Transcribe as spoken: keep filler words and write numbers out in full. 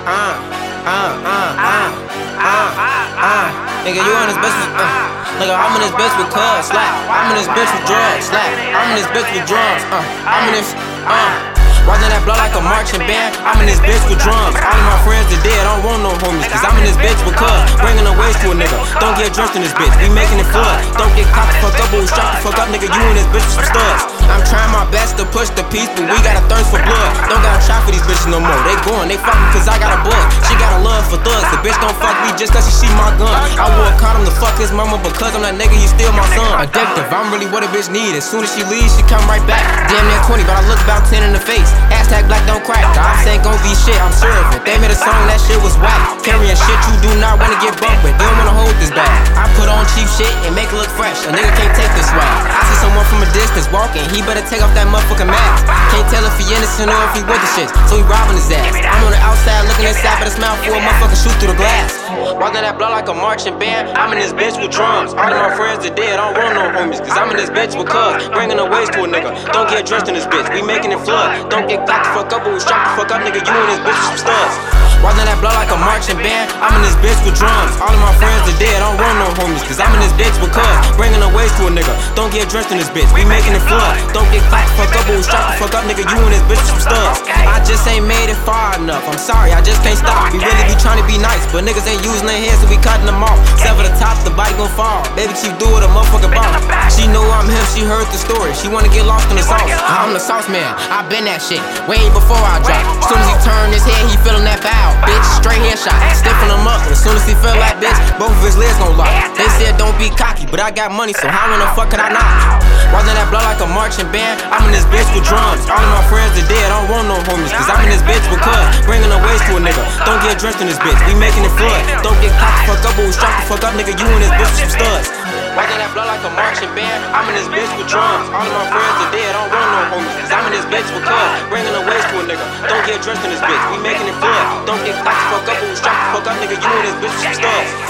uh, uh, uh, uh, uh, uh. Nigga, you on this bitch with, uh. Nigga, I'm in this bitch with cuz, slap. I'm in this bitch with drugs, slap. I'm in this bitch with drums, uh. I'm in this, uh. Watching that blow like a marching band. I'm in this bitch with drums. All of my friends are dead, I don't want no homies. Cause I'm in this bitch with cuz, bringing the waist to a nigga. Don't get drenched in this bitch, we making it flood. Don't get caught the fuck up, but we strap the fuck up, nigga. You in this bitch with some studs. I'm trying my best to push the peace, but we got a thirst for blood. Don't gotta try for these bitches no more. They going, they fucking cause I got a bug. She got a love for thugs. The bitch don't fuck me just cause she see my gun. I would condom to fuck his mama because I'm that nigga, he still my son. Addictive, I'm really what a bitch need. As soon as she leaves, she come right back. Damn near twenty, but I look about ten in the face. Hashtag black don't crack. The ops ain't gon' be shit, I'm sure of it. They made a song, that shit was whack. Carrying shit you do not wanna get bumped with. They don't wanna hold this back. I put on cheap shit and make it look fresh. A nigga can't take this swag. I see someone from a distance walking, he better take off that motherfucking mask. Can't tell if he innocent or if he with the shit, so he robbing his ass. I'm on the outside looking inside, but it's mouth for a motherfucker shoot through the glass. Walking that blow like a marching band. I'm in this bitch with drums. All of my friends are dead, I don't want no homies. Cause I'm in this bitch with cuz, bringing the waist to a nigga. Don't get drenched in this bitch, we making it flood. Don't get caught the fuck up, but we strap the fuck up, nigga. You in this bitch with some studs. Watching that blow like a marching band. I'm in this bitch with drums. All of my friends are dead, I don't want no homies. Cause I'm in this bitch with cuz, bringing the waist to a nigga. Don't get drenched in this bitch, we making it flood. Don't get caught the fuck up, but we strap the fuck up, nigga. You in this bitch with some studs. I just ain't made it far enough, I'm sorry, I just can't stop. We really be trying to be nice, but niggas ain't using their hands, so we cutting them off. Sever the top, the body gon' fall. Baby Chief do it a motherfucking ball. She know I'm him, she heard the story. She wanna get lost in the sauce. I'm the sauce man, I been that shit way before I drop. As soon as he turn his head, he feeling that bow. Bitch, straight headshot, stiffing him up. As soon as he feel like this, both of his legs gon' lock. They said don't be cocky, but I got money, so how in the fuck could I not? Watching that blow like a marching band. I'm in this bitch with drums. All of my friends are dead, I don't want no homies. Cause I'm in this bitch with cuz, bringing the waist to a nigga. Don't get drenched in this bitch, we making it flood. Don't get caught the fuck up, but we strap the fuck up, nigga. You in this bitch with some studs. Watching that blow like a marching band. I'm in this bitch with drums. All of my friends are dead, I don't want no homies. Cause I'm in this bitch with cuz, bringing the waist to a nigga. Don't get drenched in this bitch, we making it flood. Don't get caught the fuck up, but we strap the fuck up, nigga. You in this bitch with some studs.